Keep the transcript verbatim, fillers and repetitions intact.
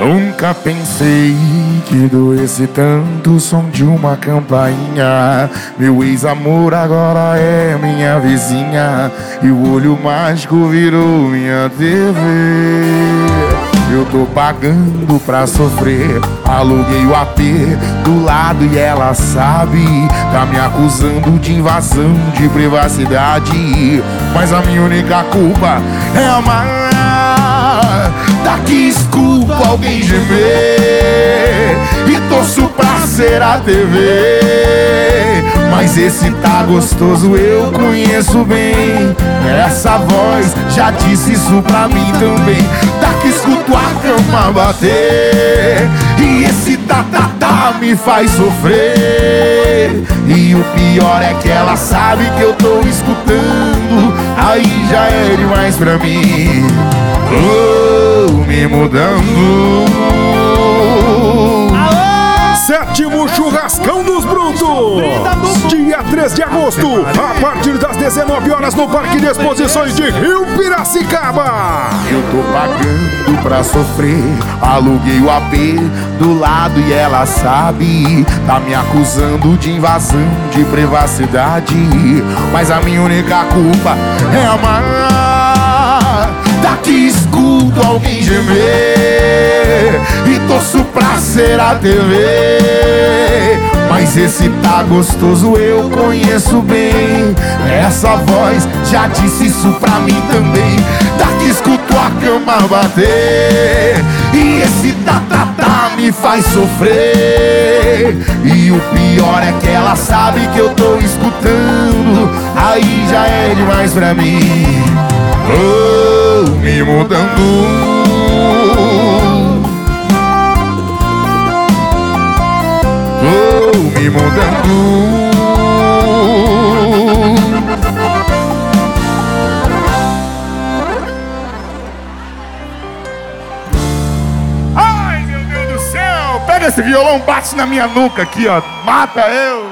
Nunca pensei que doesse tanto o som de uma campainha. Meu ex-amor agora é minha vizinha e o olho mágico virou minha T V. Eu tô pagando pra sofrer, aluguei o A P do lado e ela sabe. Tá me acusando de invasão de privacidade, mas a minha única culpa é amar. Daqui escuto alguém gemer e torço pra ser a T V. Mas esse tá gostoso eu conheço bem. Essa voz já disse isso pra mim também. Daqui escuto a cama bater e esse tá-tá-tá me faz sofrer. E o pior é que ela sabe que eu tô escutando. Aí já é demais pra mim. Tô me mudando. Sétimo Churrascão dos Brutos, dia três de agosto, a partir das dezenove horas no Parque de Exposições de Rio Piracicaba. Eu tô pagando pra sofrer, aluguei o A P do lado e ela sabe. Tá me acusando de invasão de privacidade, mas a minha única culpa é amar. Daqui escuto alguém gemer e torço pra ser a T V. Mas esse tá gostoso eu conheço bem. Essa voz já disse isso pra mim também. Daqui escuto a cama bater e esse tá-tá-tá me faz sofrer. E o pior é que ela sabe que eu tô escutando. Aí já é demais pra mim. Tô me mudando. Tô me mudando. Ai, meu Deus do céu! Pega esse violão, bate na minha nuca aqui, ó. Mata eu!